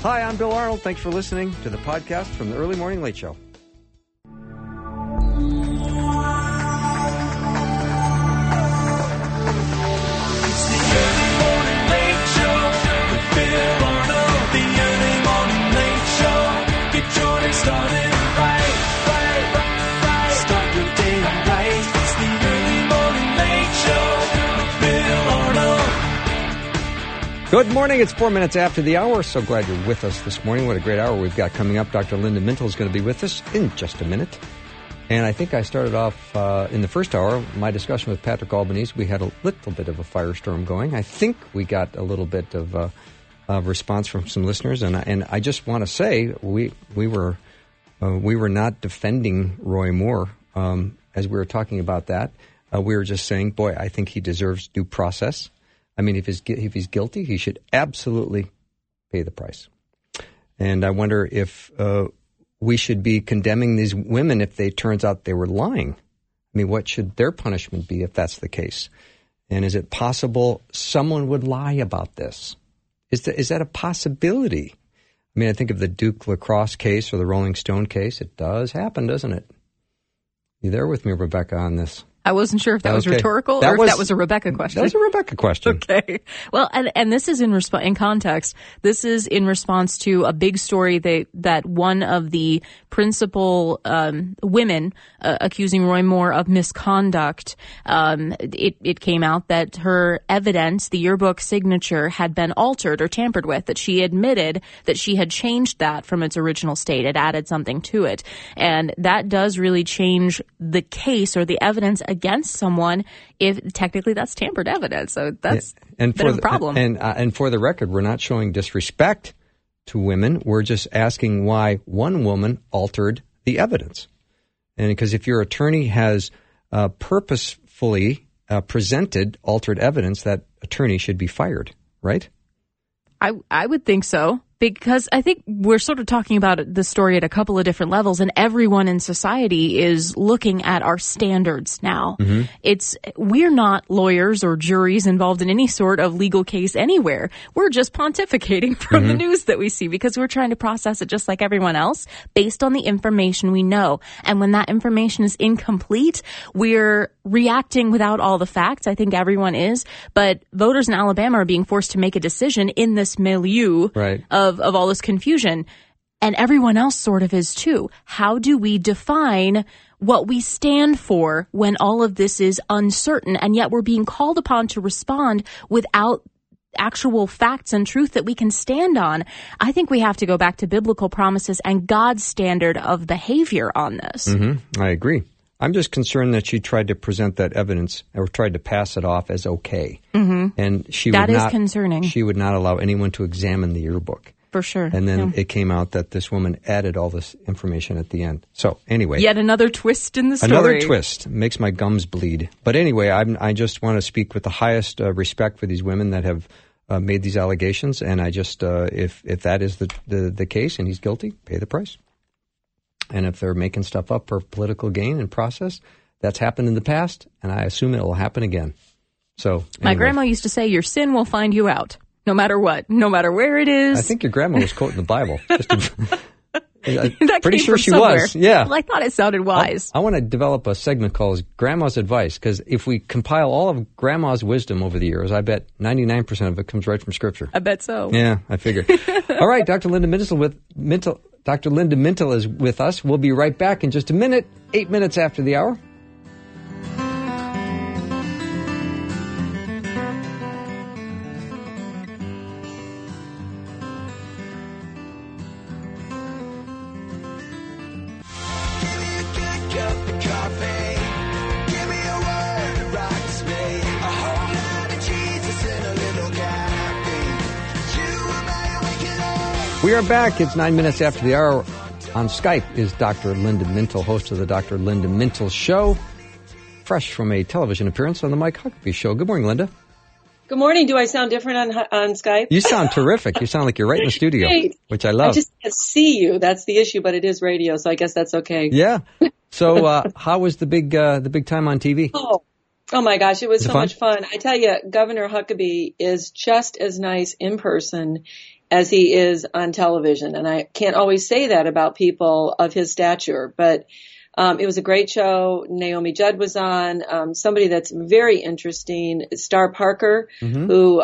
Hi, I'm Bill Arnold. Thanks for listening to the podcast from the Early Morning Late Show. It's the Early Morning Late Show with Bill Arnold. The Early Morning Late Show. Get your day started right. Start your day right. It's the Early Morning Late Show with Bill Arnold. Good morning. It's 4 minutes after the hour. So glad you're with us this morning. What a great hour we've got coming up. Dr. Linda Mintle is going to be with us in just a minute. And I think I started off in the first hour, my discussion with Patrick Albanese. We had a little bit of a firestorm going. I think we got a little bit of response from some listeners. And I just want to say we were not defending Roy Moore as we were talking about that. We were just saying, boy, I think he deserves due process. I mean, if he's guilty, he should absolutely pay the price. And I wonder if we should be condemning these women if it turns out they were lying. I mean, what should their punishment be if that's the case? And is it possible someone would lie about this? Is that a possibility? I mean, I think of the Duke Lacrosse case or the Rolling Stone case. It does happen, doesn't it? You there with me, Rebecca, on this? I wasn't sure if that was rhetorical or if that was a Rebecca question. That was a Rebecca question. Okay. Well, and this is in context. This is in response to a big story that one of the principal women accusing Roy Moore of misconduct. It came out that her evidence, the yearbook signature, had been altered or tampered with. That she admitted that she had changed that from its original state. It added something to it, and that does really change the case or the evidence against someone if technically that's tampered evidence. So that's a problem. And for the record, we're not showing disrespect to women. We're just asking why one woman altered the evidence. And because if your attorney has purposefully presented altered evidence, that attorney should be fired, right? I would think so. Because I think we're sort of talking about the story at a couple of different levels, and everyone in society is looking at our standards now. Mm-hmm. We're not lawyers or juries involved in any sort of legal case anywhere. We're just pontificating from the news that we see because we're trying to process it just like everyone else based on the information we know. And when that information is incomplete, we're reacting without all the facts. I think everyone is. But voters in Alabama are being forced to make a decision in this milieu of all this confusion. And everyone else sort of is too. How do we define what we stand for when all of this is uncertain, and yet we're being called upon to respond without actual facts and truth that we can stand on? I think we have to go back to biblical promises and God's standard of behavior on this. Mm-hmm. I agree. I'm just concerned that she tried to present that evidence or tried to pass it off as okay. Mm-hmm. And that is concerning. She would not allow anyone to examine the yearbook. For sure. And then it came out that this woman added all this information at the end. So anyway. Yet another twist in the story. Another twist. Makes my gums bleed. But anyway, I just want to speak with the highest respect for these women that have made these allegations. And I just, if that is the case and he's guilty, pay the price. And if they're making stuff up for political gain and process, that's happened in the past, and I assume it will happen again. So anyway. My grandma used to say, your sin will find you out, no matter what, no matter where it is. I think your grandma was quoting the Bible. That pretty sure she somewhere. was. Yeah. Well, I thought it sounded wise. I want to develop a segment called Grandma's Advice, because if we compile all of Grandma's wisdom over the years, I bet 99% of it comes right from Scripture. I bet so. Yeah, I figured. All right, Dr. Linda Mintle. Dr. Linda Mintle is with us. We'll be right back in just a minute, 8 minutes after the hour. We are back. It's 9 minutes after the hour. On Skype is Dr. Linda Mintle, host of the Dr. Linda Mintle Show, fresh from a television appearance on the Mike Huckabee Show. Good morning, Linda. Good morning. Do I sound different on Skype? You sound terrific. You sound like you're right in the studio, which I love. I just can't see you. That's the issue, but it is radio, so I guess that's okay. Yeah. So how was the big time on TV? Oh my gosh, it was so much fun. I tell you, Governor Huckabee is just as nice in person as he is on television. And I can't always say that about people of his stature, but it was a great show. Naomi Judd was on. Somebody that's very interesting, Star Parker, who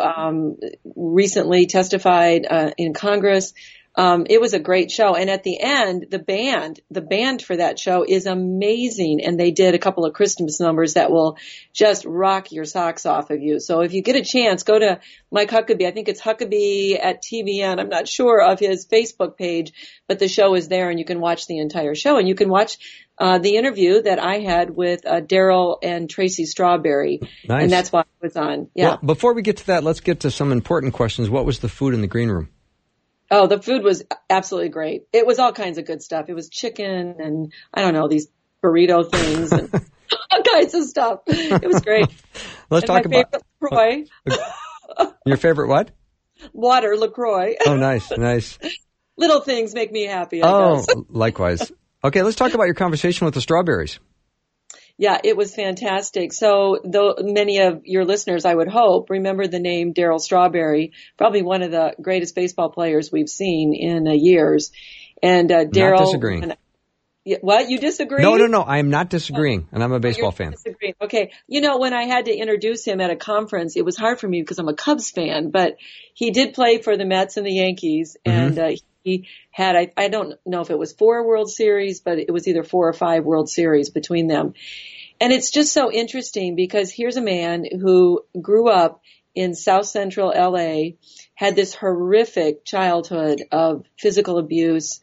recently testified in Congress. It was a great show. And at the end, the band for that show is amazing. And they did a couple of Christmas numbers that will just rock your socks off of you. So if you get a chance, go to Mike Huckabee. I think it's Huckabee at TVN. I'm not sure of his Facebook page, but the show is there and you can watch the entire show. And you can watch the interview that I had with Daryl and Tracy Strawberry. Nice. And that's why I was on. Yeah. Well, before we get to that, let's get to some important questions. What was the food in the green room? Oh, the food was absolutely great. It was all kinds of good stuff. It was chicken and, I don't know, these burrito things and all kinds of stuff. It was great. Let's talk about LaCroix. Your favorite what? Water, LaCroix. Oh, nice. Little things make me happy, I guess. Likewise. Okay, let's talk about your conversation with the Strawberries. Yeah, it was fantastic. So though many of your listeners, I would hope, remember the name Darryl Strawberry, probably one of the greatest baseball players we've seen in years. And Darryl. Not disagreeing. What? You disagree? No. I am not disagreeing, and I'm a baseball fan. Disagreeing. Okay. You know, when I had to introduce him at a conference, it was hard for me because I'm a Cubs fan, but he did play for the Mets and the Yankees, and he had, I don't know if it was 4 World Series, but it was either 4 or 5 World Series between them. And it's just so interesting because here's a man who grew up in South Central LA, had this horrific childhood of physical abuse,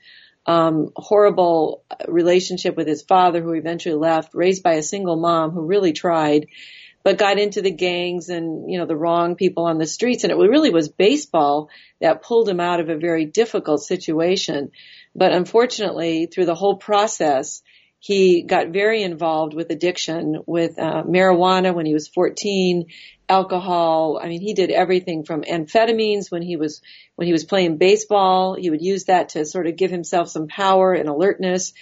horrible relationship with his father who eventually left, raised by a single mom who really tried, but got into the gangs and, you know, the wrong people on the streets. And it really was baseball that pulled him out of a very difficult situation. But unfortunately, through the whole process, he got very involved with addiction, with marijuana when he was 14, alcohol. I mean, he did everything from amphetamines when he was playing baseball. He would use that to sort of give himself some power and alertness.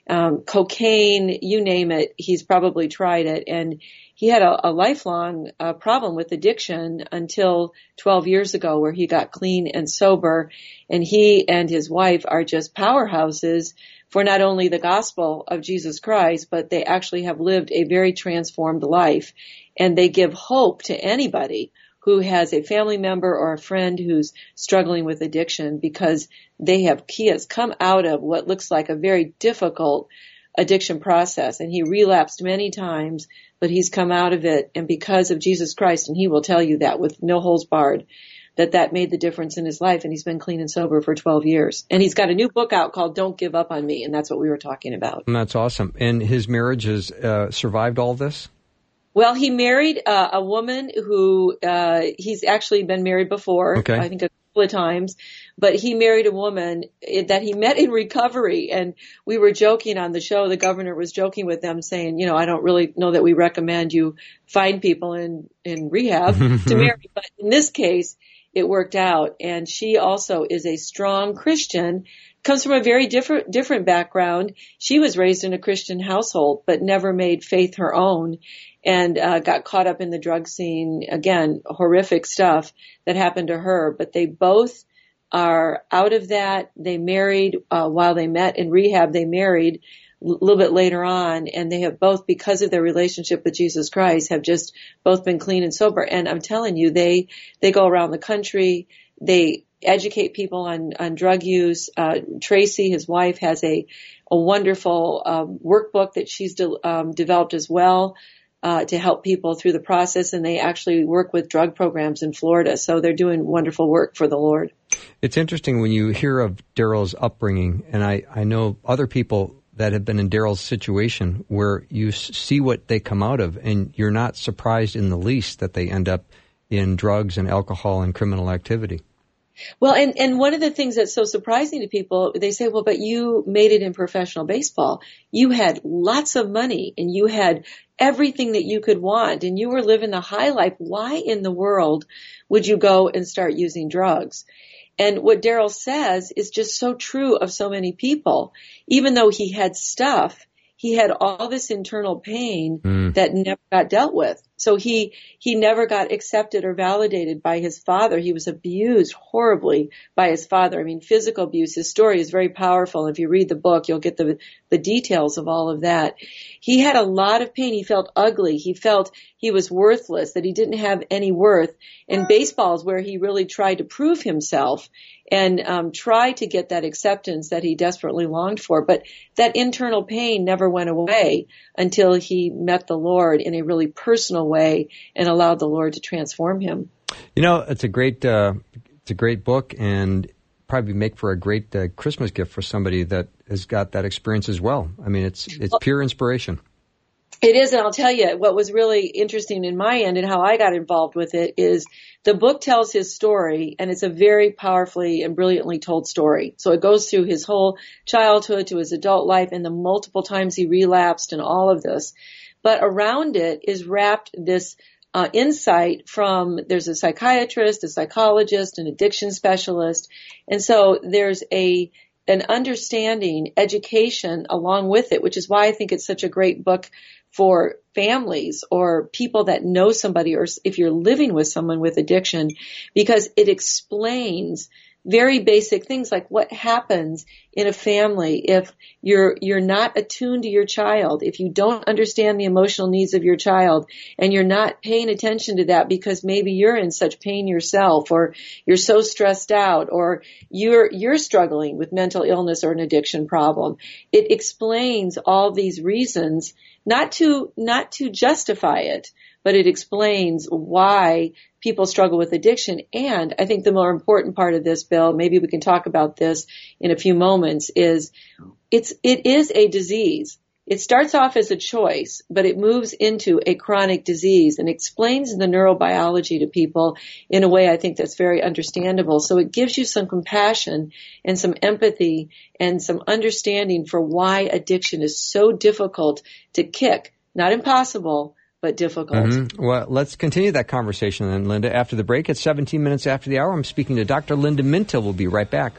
Cocaine, you name it, he's probably tried it. And he had a lifelong problem with addiction until 12 years ago where he got clean and sober. And he and his wife are just powerhouses for not only the gospel of Jesus Christ, but they actually have lived a very transformed life. And they give hope to anybody who has a family member or a friend who's struggling with addiction because he has come out of what looks like a very difficult addiction process. And he relapsed many times, but he's come out of it. And because of Jesus Christ, and he will tell you that with no holds barred, that made the difference in his life. And he's been clean and sober for 12 years. And he's got a new book out called Don't Give Up on Me. And that's what we were talking about. And that's awesome. And his marriage has survived all this? Well, he married a woman who he's actually been married before, okay. I think a couple of times, but he married a woman that he met in recovery. And we were joking on the show, the governor was joking with them saying, you know, I don't really know that we recommend you find people in rehab to marry. But in this case, it worked out. And she also is a strong Christian, comes from a very different background. She was raised in a Christian household, but never made faith her own. And got caught up in the drug scene. Again, horrific stuff that happened to her. But they both are out of that. They married while they met in rehab. They married a little bit later on. And they have both, because of their relationship with Jesus Christ, have just both been clean and sober. And I'm telling you, they go around the country. They educate people on drug use. Tracy, his wife, has a wonderful workbook that she's developed as well. To help people through the process, and they actually work with drug programs in Florida. So they're doing wonderful work for the Lord. It's interesting when you hear of Darryl's upbringing, and I know other people that have been in Darryl's situation where you see what they come out of, and you're not surprised in the least that they end up in drugs and alcohol and criminal activity. Well, and one of the things that's so surprising to people, they say, well, but you made it in professional baseball. You had lots of money and you had everything that you could want and you were living the high life. Why in the world would you go and start using drugs? And what Darryl says is just so true of so many people. Even though he had stuff, he had all this internal pain that never got dealt with. So he never got accepted or validated by his father. He was abused horribly by his father. I mean, physical abuse. His story is very powerful. If you read the book, you'll get the details of all of that. He had a lot of pain. He felt ugly. He felt he was worthless, that he didn't have any worth. And baseball is where he really tried to prove himself and try to get that acceptance that he desperately longed for. But that internal pain never went away until he met the Lord in a really personal way and allowed the Lord to transform him. You know, it's a great book, and probably make for a great Christmas gift for somebody that has got that experience as well. I mean, it's pure inspiration. It is, and I'll tell you what was really interesting in my end and how I got involved with it is the book tells his story, and it's a very powerfully and brilliantly told story. So it goes through his whole childhood to his adult life and the multiple times he relapsed and all of this. But around it is wrapped this insight from, there's a psychiatrist, a psychologist, an addiction specialist, and so there's an understanding, education along with it, which is why I think it's such a great book for families or people that know somebody, or if you're living with someone with addiction, because it explains very basic things like what happens in a family if you're not attuned to your child, if you don't understand the emotional needs of your child and you're not paying attention to that because maybe you're in such pain yourself, or you're so stressed out, or you're struggling with mental illness or an addiction problem. It explains all these reasons, not to justify it, but it explains why people struggle with addiction. And I think the more important part of this, Bill, maybe we can talk about this in a few moments, is it is a disease. It starts off as a choice, but it moves into a chronic disease and explains the neurobiology to people in a way I think that's very understandable. So it gives you some compassion and some empathy and some understanding for why addiction is so difficult to kick. Not impossible, but difficult. Mm-hmm. Well, let's continue that conversation then, Linda, after the break. It's 17 minutes after the hour. I'm speaking to Dr. Linda Mintle. We'll be right back.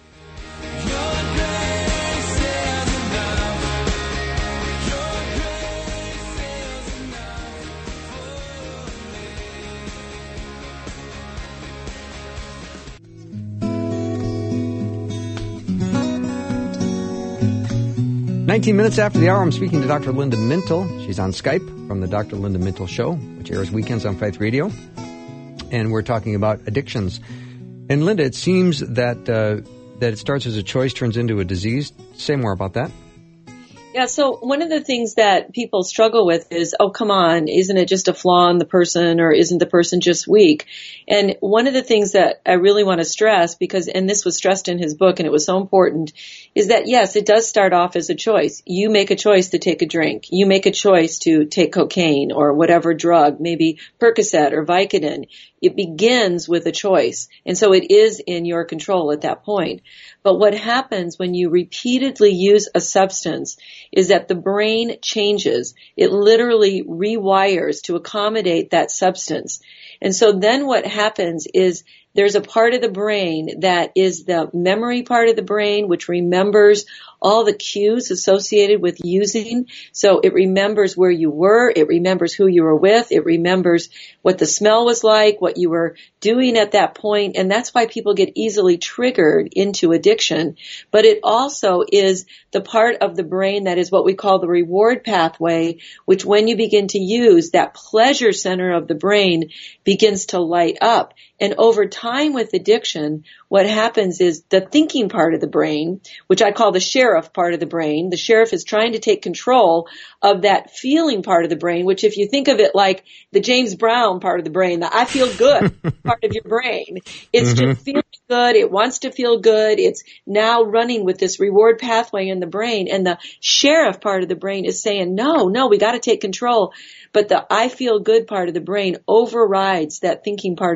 19 minutes after the hour, I'm speaking to Dr. Linda Mintle. She's on Skype from the Dr. Linda Mintle Show, which airs weekends on Faith Radio. And we're talking about addictions. And Linda, it seems that it starts as a choice, turns into a disease. Say more about that. Yeah, so one of the things that people struggle with is, oh, come on, isn't it just a flaw in the person, or isn't the person just weak? And one of the things that I really want to stress, and this was stressed in his book and it was so important, is that yes, it does start off as a choice. You make a choice to take a drink. You make a choice to take cocaine or whatever drug, maybe Percocet or Vicodin. It begins with a choice. And so it is in your control at that point. But what happens when you repeatedly use a substance is that the brain changes. It literally rewires to accommodate that substance. And so then what happens is there's a part of the brain that is the memory part of the brain, which remembers all the cues associated with using. So it remembers where you were. It remembers who you were with. It remembers what the smell was like, what you were doing at that point. And that's why people get easily triggered into addiction. But it also is the part of the brain that is what we call the reward pathway, which when you begin to use, that pleasure center of the brain begins to light up. And over time with addiction, what happens is the thinking part of the brain, which I call the sheriff part of the brain, the sheriff is trying to take control of that feeling part of the brain, which if you think of it like the James Brown part of the brain, the I feel good part of your brain, it's just feeling good. It wants to feel good. It's now running with this reward pathway in the brain. And the sheriff part of the brain is saying, no, we got to take control. But the I feel good part of the brain overrides that thinking part of the brain,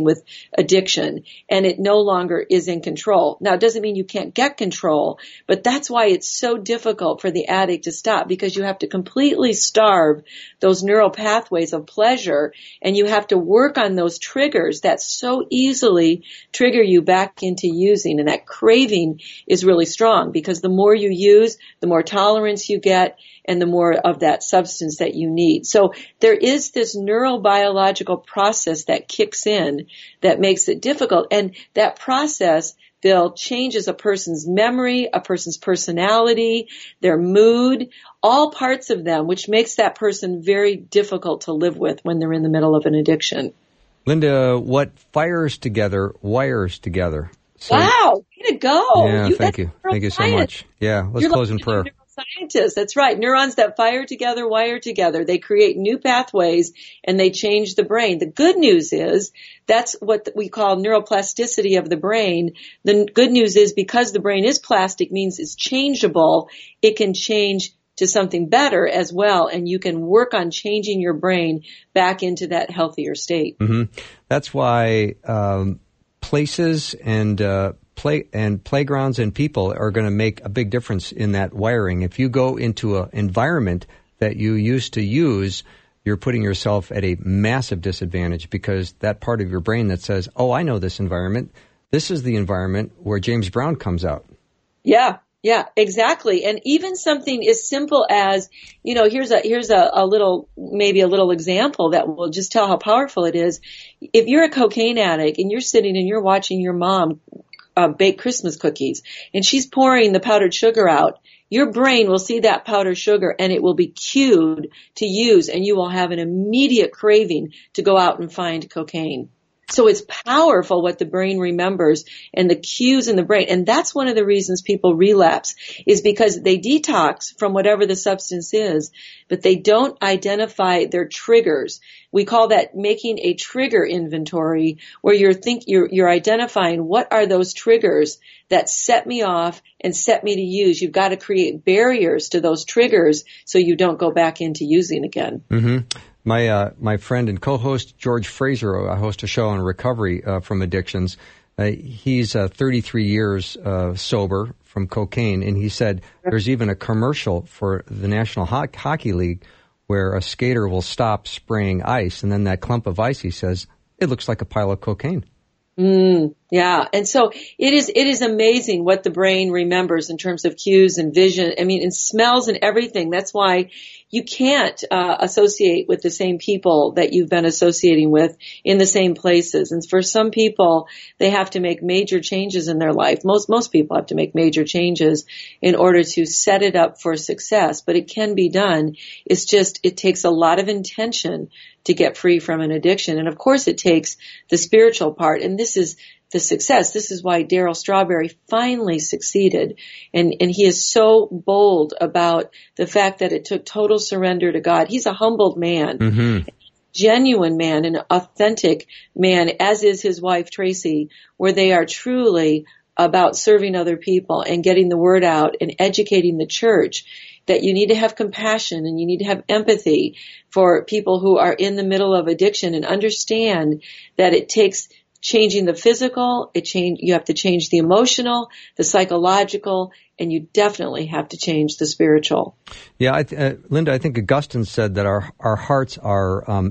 with addiction, and it no longer is in control. Now, it doesn't mean you can't get control, but that's why it's so difficult for the addict to stop, because you have to completely starve those neural pathways of pleasure, and you have to work on those triggers that so easily trigger you back into using. And that craving is really strong, because the more you use, the more tolerance you get, and the more of that substance that you need. So there is this neurobiological process that kicks in that makes it difficult. And that process, Bill, changes a person's memory, a person's personality, their mood, all parts of them, which makes that person very difficult to live with when they're in the middle of an addiction. Linda, what fires together wires together. So, wow, way to go. Yeah, thank you. Thank you so much. Yeah, let's close in prayer. Scientists, that's right. Neurons that fire together, wire together. They create new pathways and they change the brain. The good news is that's what we call neuroplasticity of the brain. The good news is because the brain is plastic, means it's changeable, it can change to something better as well, and you can work on changing your brain back into that healthier state. Mm-hmm. That's why places and playgrounds and people are going to make a big difference in that wiring. If you go into an environment that you used to use, you're putting yourself at a massive disadvantage, because that part of your brain that says, oh, I know this environment, this is the environment where James Brown comes out. Yeah, exactly. And even something as simple as, here's a little, maybe a little example that will just tell how powerful it is. If you're a cocaine addict and you're sitting and you're watching your mom bake Christmas cookies, and she's pouring the powdered sugar out, your brain will see that powdered sugar and it will be cued to use, and you will have an immediate craving to go out and find cocaine. So it's powerful what the brain remembers and the cues in the brain. And that's one of the reasons people relapse, is because they detox from whatever the substance is, but they don't identify their triggers. We call that making a trigger inventory, where you're identifying what are those triggers that set me off and set me to use. You've got to create barriers to those triggers so you don't go back into using again. Mm-hmm. My friend and co-host George Fraser, I host a show on recovery from addictions. He's 33 years sober from cocaine, and he said there's even a commercial for the National Hockey League where a skater will stop spraying ice, and then that clump of ice, he says, it looks like a pile of cocaine. Yeah. And so it is amazing what the brain remembers in terms of cues and vision. I mean, and smells and everything. That's why you can't associate with the same people that you've been associating with in the same places. And for some people, they have to make major changes in their life. Most people have to make major changes in order to set it up for success, but it can be done. It's just, it takes a lot of intention to get free from an addiction. And of course it takes the spiritual part. And this is the success. This is why Darryl Strawberry finally succeeded. And he is so bold about the fact that it took total surrender to God. He's a humbled man, mm-hmm. genuine man, an authentic man, as is his wife Tracy, where they are truly about serving other people and getting the word out and educating the church that you need to have compassion and you need to have empathy for people who are in the middle of addiction, and understand that it takes changing the physical, you have to change the emotional, the psychological, and you definitely have to change the spiritual. Yeah, Linda, I think Augustine said that our hearts are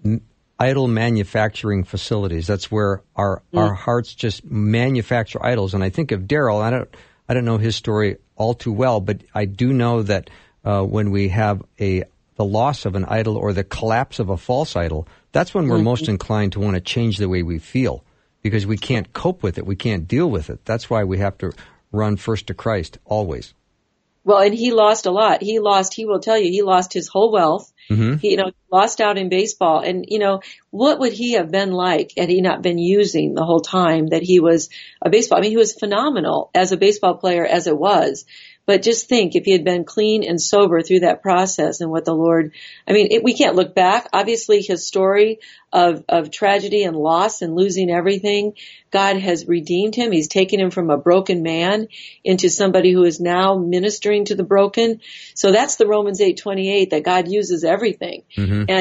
idol manufacturing facilities. That's where our hearts just manufacture idols. And I think of Darryl, I don't know his story all too well, but I do know that when we have the loss of an idol or the collapse of a false idol, that's when we're most inclined to want to change the way we feel, because we can't cope with it. We can't deal with it. That's why we have to run first to Christ always. Well, and he lost a lot. He will tell you, he lost his whole wealth. Mm-hmm. He, lost out in baseball. And, what would he have been like had he not been using the whole time that he was a baseball? I mean, he was phenomenal as a baseball player as it was. But just think, if he had been clean and sober through that process and what the Lord, we can't look back. Obviously, his story of tragedy and loss and losing everything, God has redeemed him. He's taken him from a broken man into somebody who is now ministering to the broken. So that's the Romans 8:28, that God uses everything. Mm-hmm. And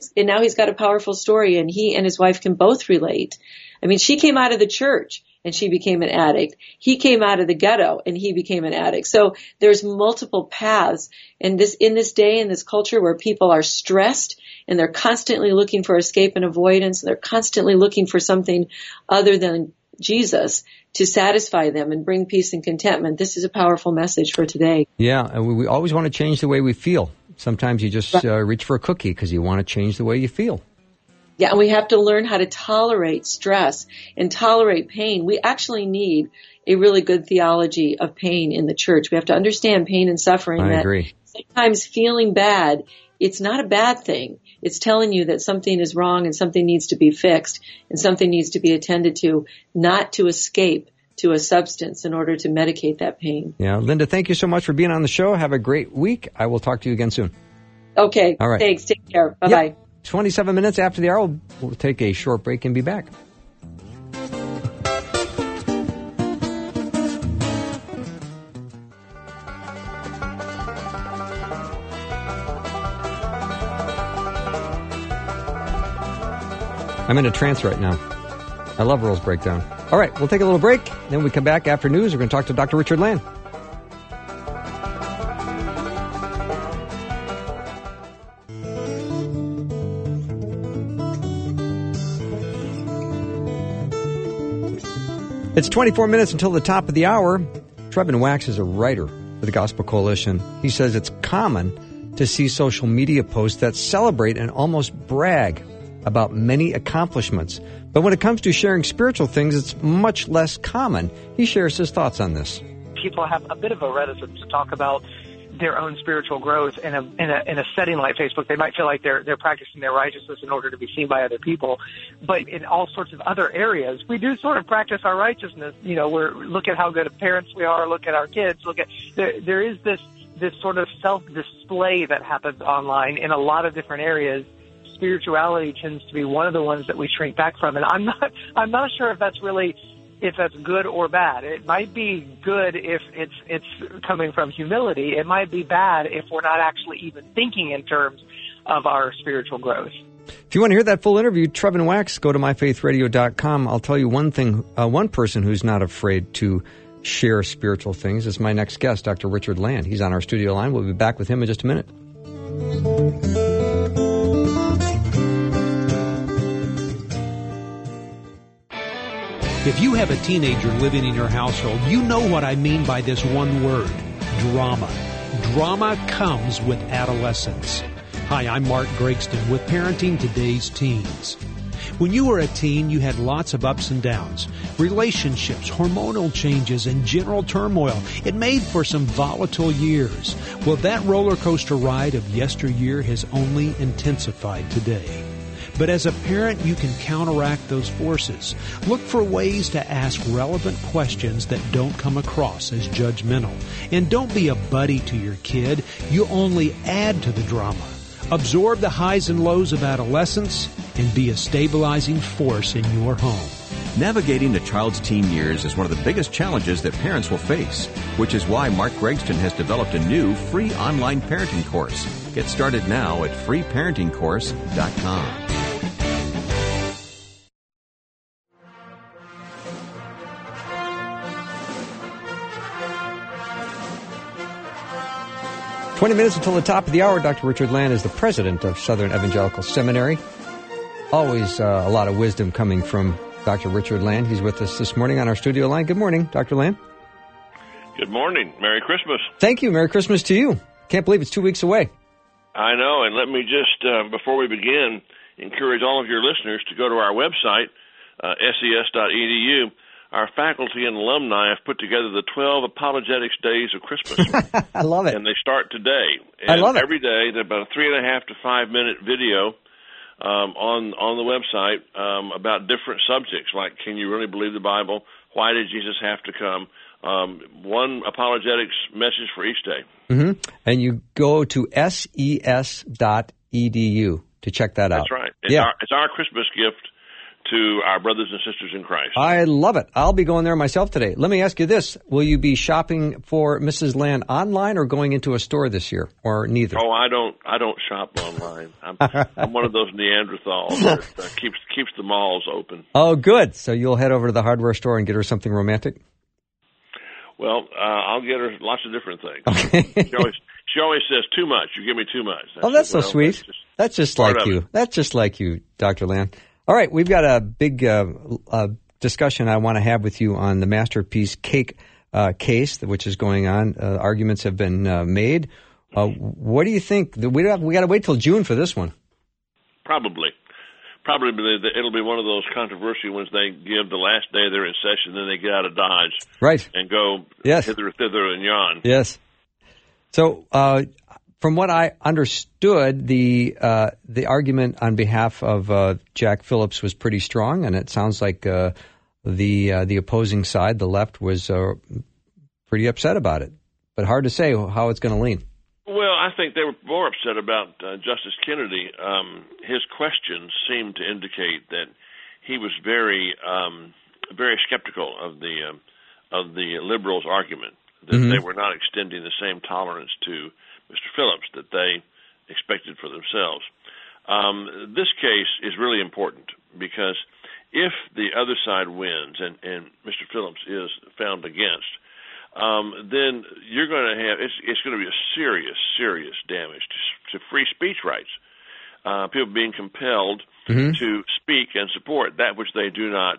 now he's got a powerful story, and he and his wife can both relate. I mean, she came out of the church and she became an addict. He came out of the ghetto and he became an addict. So there's multiple paths. And in this day, in this culture where people are stressed and they're constantly looking for escape and avoidance, they're constantly looking for something other than Jesus to satisfy them and bring peace and contentment. This is a powerful message for today. Yeah, and we always want to change the way we feel. Sometimes you just reach for a cookie because you want to change the way you feel. Yeah, and we have to learn how to tolerate stress and tolerate pain. We actually need a really good theology of pain in the church. We have to understand pain and suffering. I agree. Sometimes feeling bad, it's not a bad thing. It's telling you that something is wrong and something needs to be fixed and something needs to be attended to, not to escape to a substance in order to medicate that pain. Yeah, Linda, thank you so much for being on the show. Have a great week. I will talk to you again soon. Okay. All right. Thanks. Take care. Bye-bye. Yep. 27 minutes after the hour, we'll take a short break and be back. I'm in a trance right now. I love Earl's Breakdown. All right, we'll take a little break. Then we come back after news. We're going to talk to Dr. Richard Land. It's 24 minutes until the top of the hour. Trevin Wax is a writer for the Gospel Coalition. He says it's common to see social media posts that celebrate and almost brag about many accomplishments. But when it comes to sharing spiritual things, it's much less common. He shares his thoughts on this. People have a bit of a reticence to talk about their own spiritual growth in a setting like Facebook. They might feel like they're practicing their righteousness in order to be seen by other people. But in all sorts of other areas, we do sort of practice our righteousness. You know, look at how good of parents we are, look at our kids, there is this sort of self-display that happens online in a lot of different areas. Spirituality tends to be one of the ones that we shrink back from. And I'm not sure if that's good or bad. It might be good if it's coming from humility. It might be bad if we're not actually even thinking in terms of our spiritual growth. If you want to hear that full interview, Trevin Wax, go to myfaithradio.com. I'll tell you one thing, one person who's not afraid to share spiritual things is my next guest, Dr. Richard Land. He's on our studio line. We'll be back with him in just a minute. If you have a teenager living in your household, you know what I mean by this one word, drama. Drama comes with adolescence. Hi, I'm Mark Gregston with Parenting Today's Teens. When you were a teen, you had lots of ups and downs, relationships, hormonal changes, and general turmoil. It made for some volatile years. Well, that roller coaster ride of yesteryear has only intensified today. But as a parent, you can counteract those forces. Look for ways to ask relevant questions that don't come across as judgmental. And don't be a buddy to your kid. You only add to the drama. Absorb the highs and lows of adolescence and be a stabilizing force in your home. Navigating a child's teen years is one of the biggest challenges that parents will face, which is why Mark Gregston has developed a new free online parenting course. Get started now at freeparentingcourse.com. "20 minutes until the top of the hour." Dr. Richard Land is the president of Southern Evangelical Seminary. Always a lot of wisdom coming from Dr. Richard Land. He's with us this morning on our studio line. Good morning, Dr. Land. Good morning. Merry Christmas. Thank you. Merry Christmas to you. Can't believe it's 2 weeks away. I know, and let me just, before we begin, encourage all of your listeners to go to our website, ses.edu. Our faculty and alumni have put together the 12 Apologetics Days of Christmas. I love it. And they start today. And I love it. Every day, there's about a 3.5 to 5 minute video on the website about different subjects, like can you really believe the Bible? Why did Jesus have to come? One apologetics message for each day. Mm-hmm. And you go to ses.edu to check that out. That's right. It's our Christmas gift to our brothers and sisters in Christ. I love it. I'll be going there myself today. Let me ask you this. Will you be shopping for Mrs. Land online or going into a store this year, or neither? Oh, I don't shop online. I'm one of those Neanderthals that keeps the malls open. Oh, good. So you'll head over to the hardware store and get her something romantic? Well, I'll get her lots of different things. Okay. She always says, too much. You give me too much. That's so sweet. That's just like you. That's just like you, Dr. Land. All right, we've got a big discussion I want to have with you on the Masterpiece Cake case, which is going on. Arguments have been made. What do you think? We got to wait till June for this one. Probably. It'll be one of those controversial ones they give the last day they're in session, then they get out of Dodge. Right. And go hither, thither, and yon. Yes. So, from what I understood, the argument on behalf of Jack Phillips was pretty strong, and it sounds like the opposing side, the left, was pretty upset about it. But hard to say how it's going to lean. Well, I think they were more upset about Justice Kennedy. His questions seemed to indicate that he was very skeptical of the liberals' argument that they were not extending the same tolerance to Mr. Phillips that they expected for themselves. This case is really important because if the other side wins and Mr. Phillips is found against, then you're going to have it's going to be a serious damage to free speech rights. People being compelled to speak and support that which they do not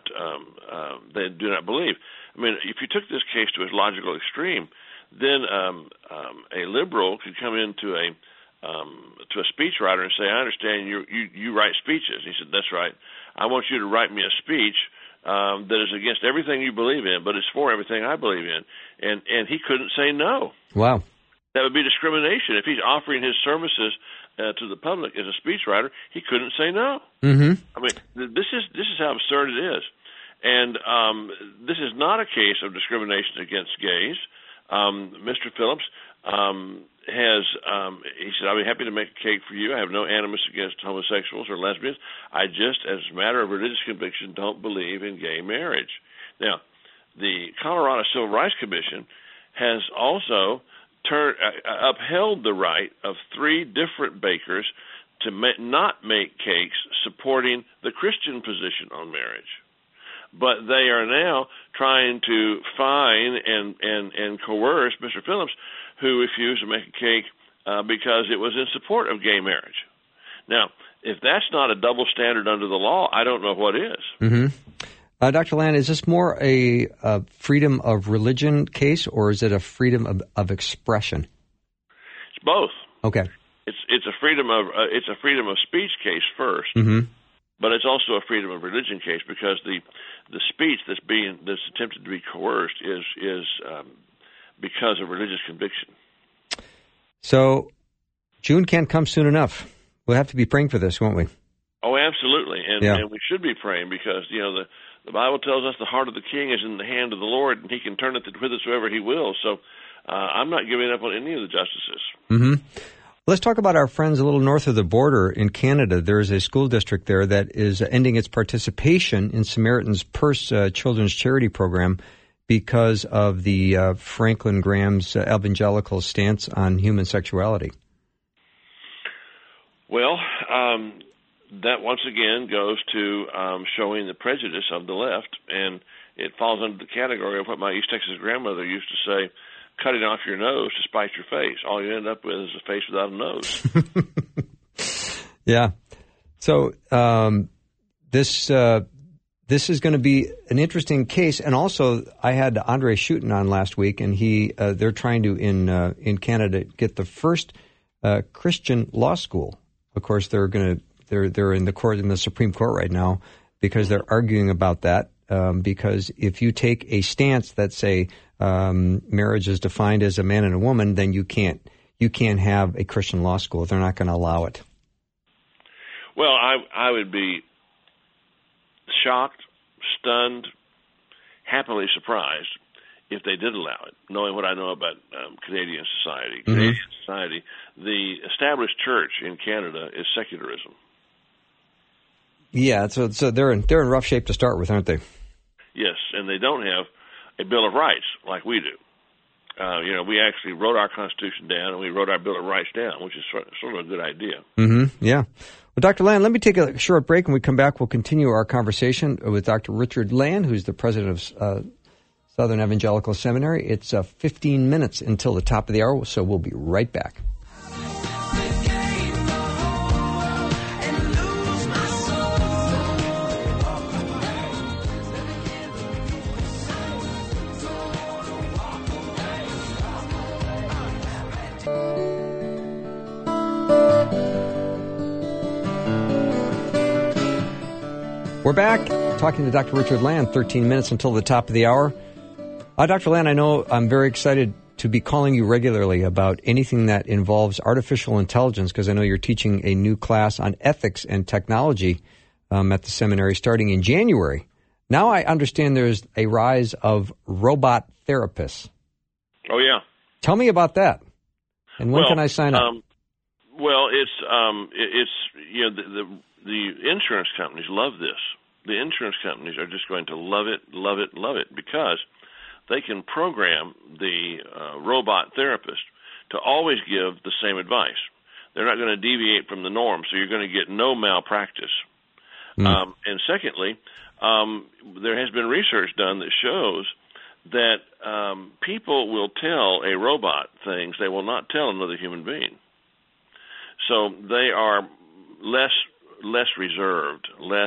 believe. I mean, if you took this case to its logical extreme, then a liberal could come into a speechwriter and say, "I understand you write speeches." He said, "That's right. I want you to write me a speech that is against everything you believe in, but it's for everything I believe in." And he couldn't say no. Wow. That would be discrimination. If he's offering his services to the public as a speechwriter, he couldn't say no. Mm-hmm. I mean, this is how absurd it is. And this is not a case of discrimination against gays. Mr. Phillips he said, "I'll be happy to make a cake for you. I have no animus against homosexuals or lesbians. I just, as a matter of religious conviction, don't believe in gay marriage." Now, the Colorado Civil Rights Commission has also upheld the right of 3 different bakers to not make cakes supporting the Christian position on marriage. But they are now trying to fine and coerce Mr. Phillips, who refused to make a cake because it was in support of gay marriage. Now, if that's not a double standard under the law, I don't know what is. Mm-hmm. Dr. Land, is this more a freedom of religion case, or is it a freedom of expression? It's both. Okay. It's a freedom of speech case first. Mm-hmm. But it's also a freedom of religion case because the speech that's attempted to be coerced is because of religious conviction. So June can't come soon enough. We'll have to be praying for this, won't we? Oh, absolutely, and we should be praying because the Bible tells us the heart of the king is in the hand of the Lord, and he can turn it whithersoever he will. So I'm not giving up on any of the justices. Mm-hmm. Let's talk about our friends a little north of the border in Canada. There's a school district there that is ending its participation in Samaritan's Purse children's charity program because of the Franklin Graham's evangelical stance on human sexuality. Well, that once again goes to showing the prejudice of the left, and it falls under the category of what my East Texas grandmother used to say, cutting off your nose to spite your face. All you end up with is a face without a nose. Yeah. So this is going to be an interesting case. And also, I had Andre Schutten on last week, and they're trying to in Canada get the first Christian law school. Of course, they're in the Supreme Court right now because they're arguing about that. Because if you take a stance that say marriage is defined as a man and a woman, then you can't have a Christian law school. They're not going to allow it. Well, I would be shocked, stunned, happily surprised if they did allow it, knowing what I know about Canadian society. Mm-hmm. Canadian society, the established church in Canada is secularism. Yeah, so they're in rough shape to start with, aren't they? Yes, and they don't have a Bill of Rights like we do. We actually wrote our Constitution down, and we wrote our Bill of Rights down, which is sort of a good idea. Mm-hmm. Yeah. Well, Dr. Land, let me take a short break. When we come back, we'll continue our conversation with Dr. Richard Land, who's the president of Southern Evangelical Seminary. It's 15 minutes until the top of the hour, so we'll be right back. We're back talking to Dr. Richard Land, 13 minutes until the top of the hour. Dr. Land, I know I'm very excited to be calling you regularly about anything that involves artificial intelligence, because I know you're teaching a new class on ethics and technology at the seminary starting in January. Now I understand there's a rise of robot therapists. Oh, yeah. Tell me about that. And when can I sign up? The insurance companies love this. The insurance companies are just going to love it, love it, love it, because they can program the robot therapist to always give the same advice. They're not going to deviate from the norm, so you're going to get no malpractice. And secondly, there has been research done that shows that people will tell a robot things they will not tell another human being. So they are less reserved, less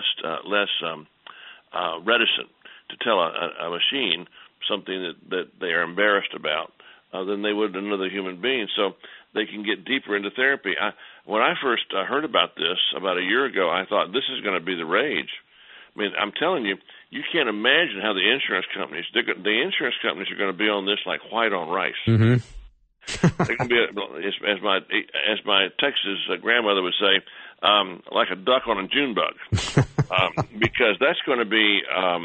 reticent to tell a machine something that they are embarrassed about than they would another human being. So they can get deeper into therapy. When I first heard about this about a year ago, I thought this is going to be the rage. I mean, I'm telling you, you can't imagine how the insurance companies are going to be on this like white on rice. Mm-hmm. They're going to be, as my Texas grandmother would say, like a duck on a June bug, because that's going to be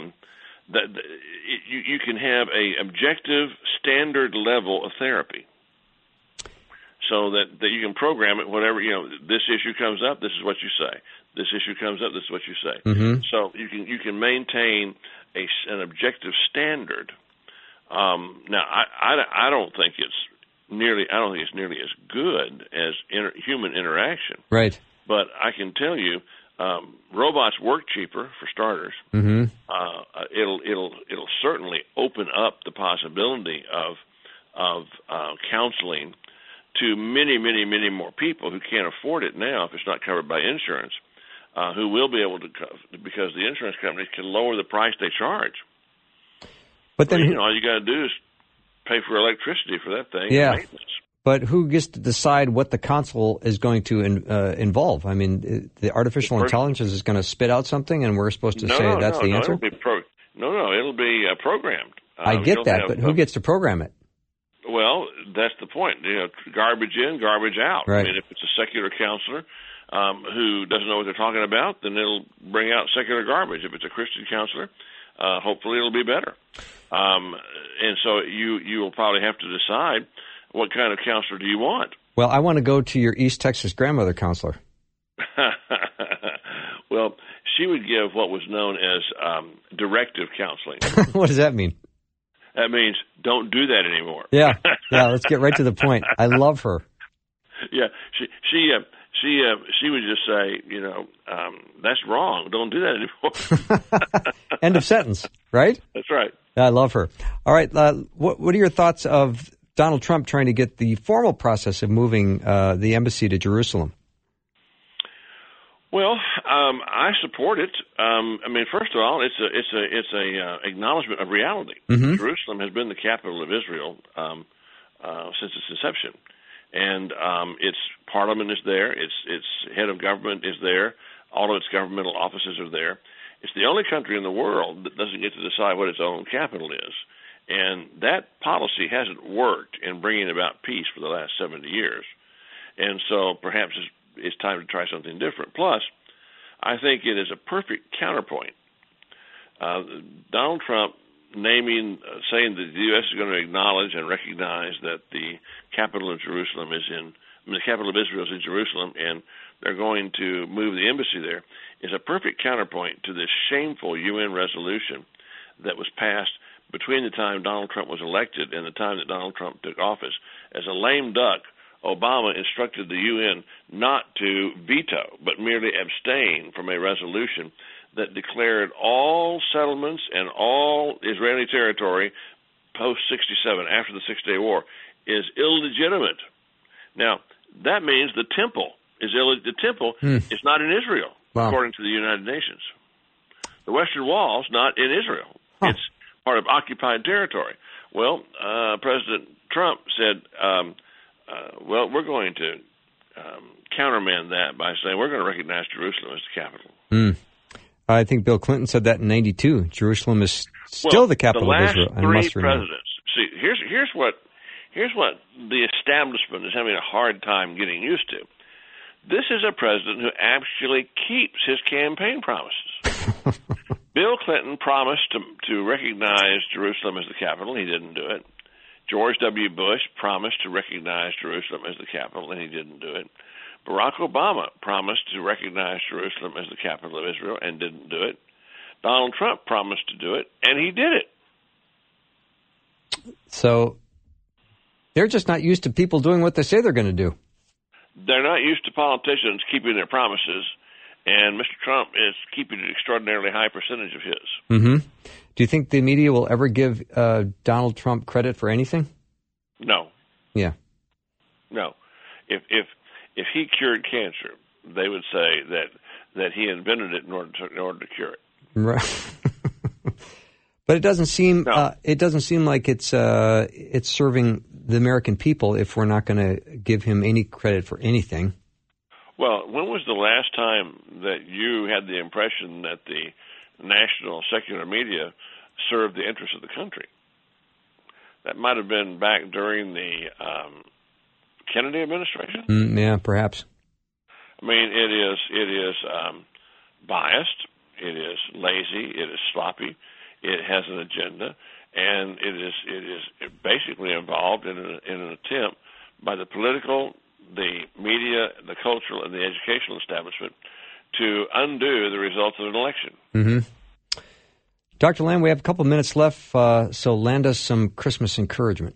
you can have a objective standard level of therapy, so that you can program it. Whatever this issue comes up, this is what you say. This issue comes up, this is what you say. Mm-hmm. So you can maintain an objective standard. Now, I don't think it's nearly as good as human interaction. Right. But I can tell you, robots work cheaper for starters. Mm-hmm. It'll certainly open up the possibility of counseling to many, many, many more people who can't afford it now if it's not covered by insurance, who will be able to, because the insurance companies can lower the price they charge. But then, all you got to do is pay for electricity for that thing. Yeah. And maintenance. But who gets to decide what the console is going to involve? I mean, the artificial intelligence is going to spit out something, and we're supposed to say that's the answer? It'll be programmed. I get that, but who gets to program it? Well, that's the point. Garbage in, garbage out. Right. I mean, if it's a secular counselor who doesn't know what they're talking about, then it'll bring out secular garbage. If it's a Christian counselor, hopefully it'll be better. And so you will probably have to decide, what kind of counselor do you want? Well, I want to go to your East Texas grandmother counselor. Well, she would give what was known as directive counseling. What does that mean? That means don't do that anymore. Yeah, let's get right to the point. I love her. Yeah, she would just say, that's wrong. Don't do that anymore. End of sentence, right? That's right. I love her. All right, what are your thoughts of Donald Trump trying to get the formal process of moving the embassy to Jerusalem? Well, I support it. First of all, it's a acknowledgement of reality. Mm-hmm. Jerusalem has been the capital of Israel since its inception, and its parliament is there. Its head of government is there. All of its governmental offices are there. It's the only country in the world that doesn't get to decide what its own capital is. And that policy hasn't worked in bringing about peace for the last 70 years. And so perhaps it's time to try something different. Plus, I think it is a perfect counterpoint. Donald Trump saying that the U.S. is going to acknowledge and recognize that the capital of Jerusalem is in the capital of Israel is in Jerusalem, and they're going to move the embassy there, is a perfect counterpoint to this shameful UN resolution that was passed between the time Donald Trump was elected and the time that Donald Trump took office. As a lame duck, Obama instructed the UN not to veto, but merely abstain from a resolution that declared all settlements and all Israeli territory post-67, after the Six-Day War, is illegitimate. Now, that means the temple is is not in Israel, according to the United Nations. The Western Wall's not in Israel. It's part of occupied territory. Well, President Trump said, well, we're going to countermand that by saying we're going to recognize Jerusalem as the capital. I think Bill Clinton said that in '92. Jerusalem is still the capital of Israel. The last three presidents. See, here's what the establishment is having a hard time getting used to. This is a president who actually keeps his campaign promises. Bill Clinton promised to recognize Jerusalem as the capital. He didn't do it. George W. Bush promised to recognize Jerusalem as the capital, and he didn't do it. Barack Obama promised to recognize Jerusalem as the capital of Israel and didn't do it. Donald Trump promised to do it, and he did it. So they're just not used to people doing what they say they're going to do. They're not used to politicians keeping their promises, and Mr. Trump is keeping an extraordinarily high percentage of his. Mm-hmm. Do you think the media will ever give Donald Trump credit for anything? No. Yeah. No. If he cured cancer, they would say that he invented it in order to cure it. Right. But it doesn't seem like it's serving the American people if we're not going to give him any credit for anything. Well, when was the last time that you had the impression that the national secular media served the interests of the country? That might have been back during the Kennedy administration. Yeah, perhaps. I mean, it is biased. It is lazy. It is sloppy. It has an agenda, and it is basically involved in an attempt by the political, the media, the cultural, and the educational establishment to undo the results of an election. Mm-hmm. Dr. Land, we have a couple minutes left, so land us some Christmas encouragement.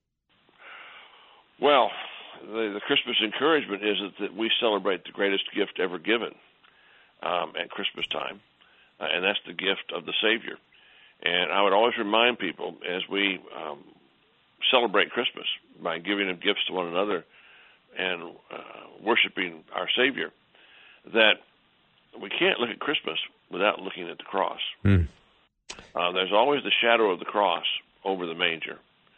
Well, the Christmas encouragement is that we celebrate the greatest gift ever given at Christmas time, and that's the gift of the Savior. And I would always remind people as we celebrate Christmas by giving them gifts to one another and worshiping our Savior, that we can't look at Christmas without looking at the cross. There's always the shadow of the cross over the manger.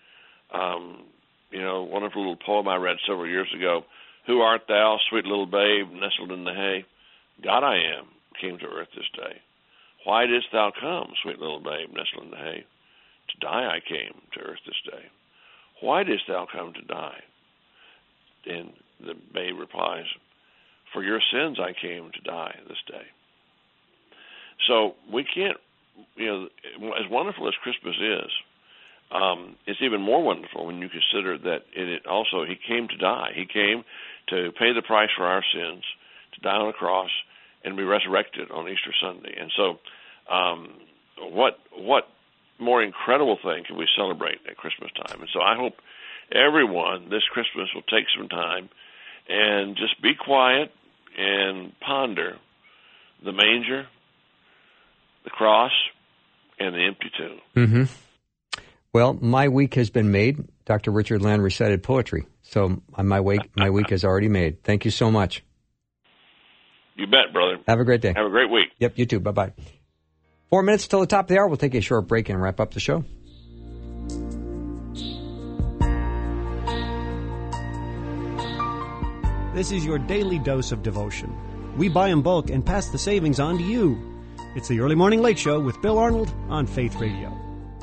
Wonderful little poem I read several years ago. Who art thou, sweet little babe, nestled in the hay? God I am, came to earth this day. Why didst thou come, sweet little babe, nestled in the hay? To die I came to earth this day. Why didst thou come to die? And the babe replies, for your sins I came to die this day. So we can't, as wonderful as Christmas is, it's even more wonderful when you consider that he came to die. He came to pay the price for our sins, to die on a cross, and be resurrected on Easter Sunday. And so what more incredible thing can we celebrate at Christmas time? And so I hope everyone this Christmas will take some time and just be quiet and ponder the manger, the cross, and the empty tomb. Mm-hmm. Well, my week has been made. Dr. Richard Land recited poetry, so my week is already made. Thank you so much. You bet, brother. Have a great day. Have a great week. Yep, you too. Bye-bye. 4 minutes till the top of the hour. We'll take a short break and wrap up the show. This is your daily dose of devotion. We buy in bulk and pass the savings on to you. It's the Early Morning Late Show with Bill Arnold on Faith Radio.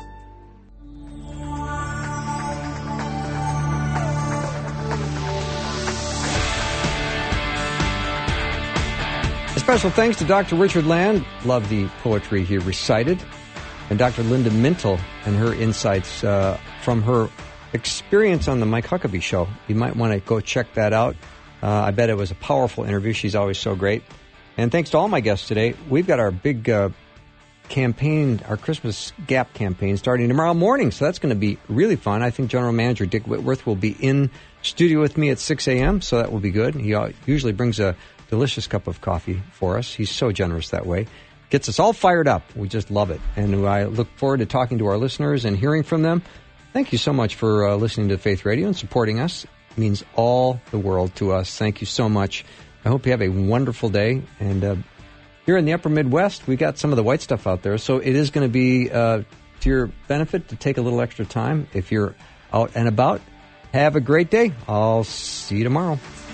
Special thanks to Dr. Richard Land. Love the poetry he recited. And Dr. Linda Mintle and her insights from her experience on the Mike Huckabee Show. You might want to go check that out. I bet it was a powerful interview. She's always so great. And thanks to all my guests today. We've got our big campaign, our Christmas Gap campaign, starting tomorrow morning. So that's going to be really fun. I think General Manager Dick Whitworth will be in studio with me at 6 a.m., so that will be good. He usually brings a delicious cup of coffee for us. He's so generous that way. Gets us all fired up. We just love it. And I look forward to talking to our listeners and hearing from them. Thank you so much for listening to Faith Radio and supporting us. It means all the world to us. Thank you so much. I hope you have a wonderful day. And here in the upper Midwest, we got some of the white stuff out there. So it is going to be to your benefit to take a little extra time. If you're out and about, have a great day. I'll see you tomorrow.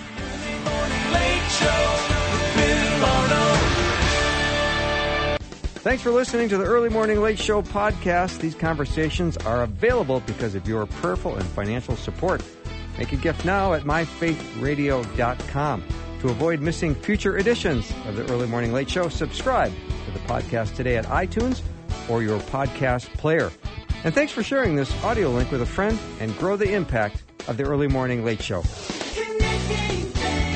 Thanks for listening to the Early Morning Late Show podcast. These conversations are available because of your prayerful and financial support. Make a gift now at myfaithradio.com. To avoid missing future editions of the Early Morning Late Show, subscribe to the podcast today at iTunes or your podcast player. And thanks for sharing this audio link with a friend and grow the impact of the Early Morning Late Show. Connecting